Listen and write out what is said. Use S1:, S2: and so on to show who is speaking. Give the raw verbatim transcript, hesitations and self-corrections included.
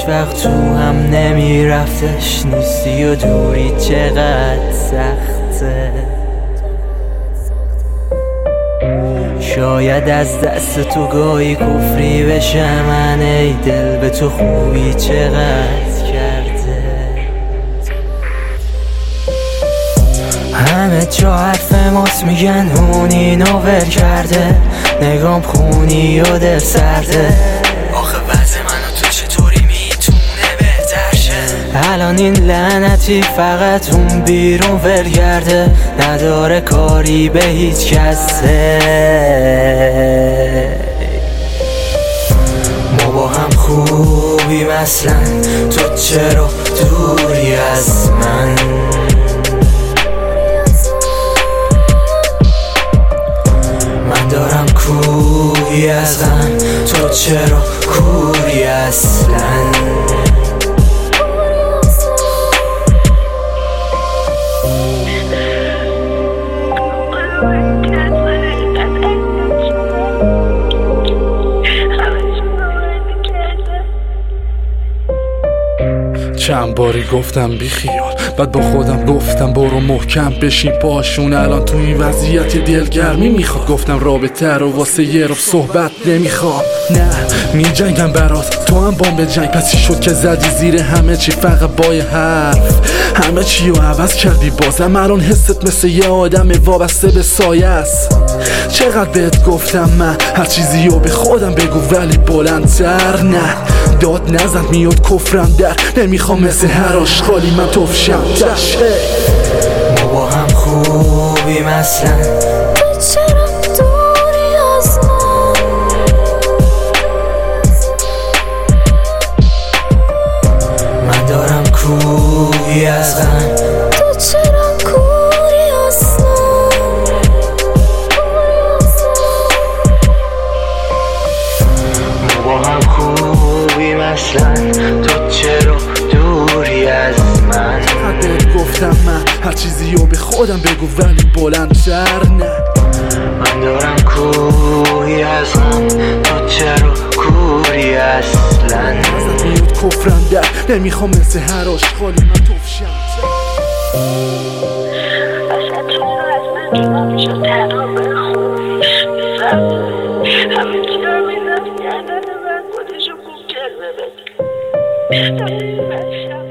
S1: هیچ وقت تو هم نمیرفتش نیستی و دوری چقدر سخته. شاید از دست تو گاهی کفری بشه من، ای دل به تو خوبی چقدر کرده. همه جا حرف ماست میگن اون اینو ول کرده، نگام خونی و دل سرده. آخه وضع منو تو چطوری میتونه بهتر شه؟ الان این لعنتی فقط اون بیرون ول کرده، نداره کاری به هیچ کسه. ما با هم خوبیم اصلا، تو چرا دوری از من؟ من دارم کوهی از غم، تو چرا کوری اصلا؟
S2: چند باری گفتم بی خیال، بعد با خودم گفتم برو محکم بشین پاشون. الان تو این وضعیت دلگرمی میخواد، گفتم رابطه رو واسه یه رو صحبت نمیخوام. نه می جنگم برات، تو هم بام به جنگ. پس چی شد که زدی زیر همه چی فقط با یه حرف؟ همه چی رو عوض کردی بازم، الان حست مثل یه آدم وابسته به سایه است. چقدر بهت گفتم من هر چیزی رو به خودم بگو ولی بلندتر نه. داد نزن میاد کفرم در، نمیخوام مثل هر آشغالی من تفشم تش.
S1: ما با هم خوبیم اصلا،
S3: تو چرا دوری از من؟
S1: من دارم کوهی از غم،
S3: تو چرا کوری از من؟
S1: ما با هم خوبیم اصلا، تو چرا دوری از من؟
S2: بهت گفتم من هر چیزی رو به خودم بگو ولی بلندتر نه.
S1: من دارم کوهی از غم، تو چرا کوری اصلا؟
S2: ازت میاد کفرم در، نمیخوام مثل هر آشغالی من تفشم.
S4: اصلا چرا از من جدا میشد تنها بخونیش همه چی رو میدم گردن من خودشو خوب کرده بده.